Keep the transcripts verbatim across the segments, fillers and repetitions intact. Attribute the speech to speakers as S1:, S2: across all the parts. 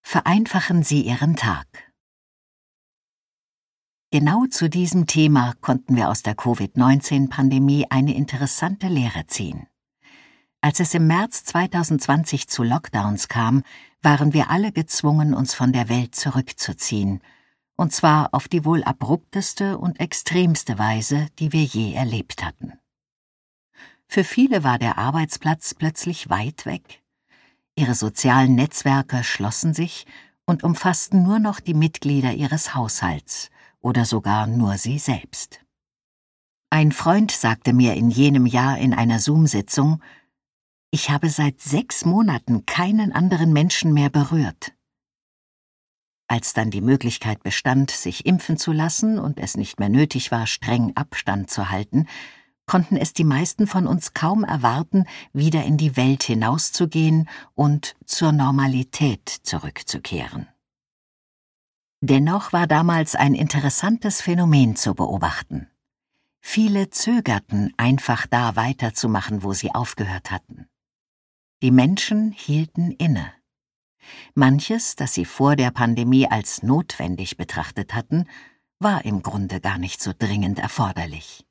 S1: Vereinfachen Sie Ihren Tag. Genau zu diesem Thema konnten wir aus der Covid neunzehn Pandemie eine interessante Lehre ziehen. Als es im März zweitausendzwanzig zu Lockdowns kam, waren wir alle gezwungen, uns von der Welt zurückzuziehen, und zwar auf die wohl abrupteste und extremste Weise, die wir je erlebt hatten. Für viele war der Arbeitsplatz plötzlich weit weg. Ihre sozialen Netzwerke schlossen sich und umfassten nur noch die Mitglieder ihres Haushalts oder sogar nur sie selbst. Ein Freund sagte mir in jenem Jahr in einer Zoom-Sitzung: Ich habe seit sechs Monaten keinen anderen Menschen mehr berührt. Als dann die Möglichkeit bestand, sich impfen zu lassen und es nicht mehr nötig war, streng Abstand zu halten, konnten es die meisten von uns kaum erwarten, wieder in die Welt hinauszugehen und zur Normalität zurückzukehren. Dennoch war damals ein interessantes Phänomen zu beobachten. Viele zögerten, einfach da weiterzumachen, wo sie aufgehört hatten. Die Menschen hielten inne. Manches, das sie vor der Pandemie als notwendig betrachtet hatten, war im Grunde gar nicht so dringend erforderlich.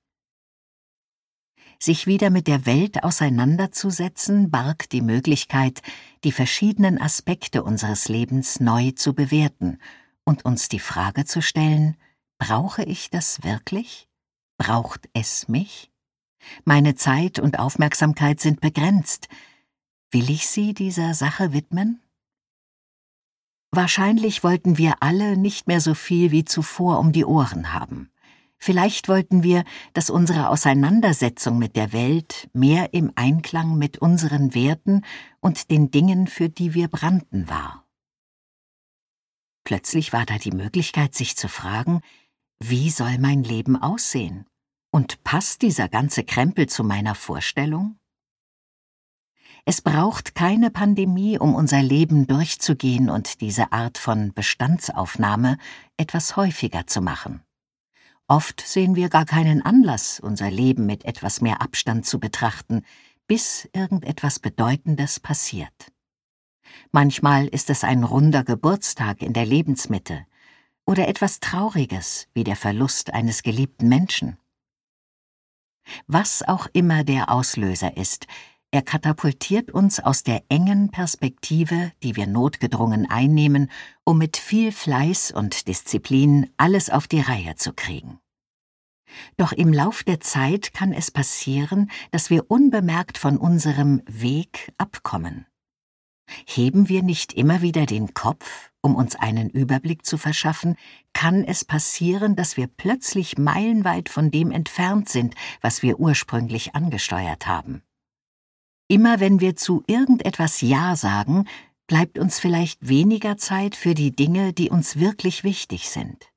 S1: Sich wieder mit der Welt auseinanderzusetzen, barg die Möglichkeit, die verschiedenen Aspekte unseres Lebens neu zu bewerten und uns die Frage zu stellen: Brauche ich das wirklich? Braucht es mich? Meine Zeit und Aufmerksamkeit sind begrenzt. Will ich sie dieser Sache widmen? Wahrscheinlich wollten wir alle nicht mehr so viel wie zuvor um die Ohren haben. Vielleicht wollten wir, dass unsere Auseinandersetzung mit der Welt mehr im Einklang mit unseren Werten und den Dingen, für die wir brannten, war. Plötzlich war da die Möglichkeit, sich zu fragen: Wie soll mein Leben aussehen? Und passt dieser ganze Krempel zu meiner Vorstellung? Es braucht keine Pandemie, um unser Leben durchzugehen und diese Art von Bestandsaufnahme etwas häufiger zu machen. Oft sehen wir gar keinen Anlass, unser Leben mit etwas mehr Abstand zu betrachten, bis irgendetwas Bedeutendes passiert. Manchmal ist es ein runder Geburtstag in der Lebensmitte oder etwas Trauriges wie der Verlust eines geliebten Menschen. Was auch immer der Auslöser ist, er katapultiert uns aus der engen Perspektive, die wir notgedrungen einnehmen, um mit viel Fleiß und Disziplin alles auf die Reihe zu kriegen. Doch im Lauf der Zeit kann es passieren, dass wir unbemerkt von unserem Weg abkommen. Heben wir nicht immer wieder den Kopf, um uns einen Überblick zu verschaffen, kann es passieren, dass wir plötzlich meilenweit von dem entfernt sind, was wir ursprünglich angesteuert haben. Immer wenn wir zu irgendetwas Ja sagen, bleibt uns vielleicht weniger Zeit für die Dinge, die uns wirklich wichtig sind.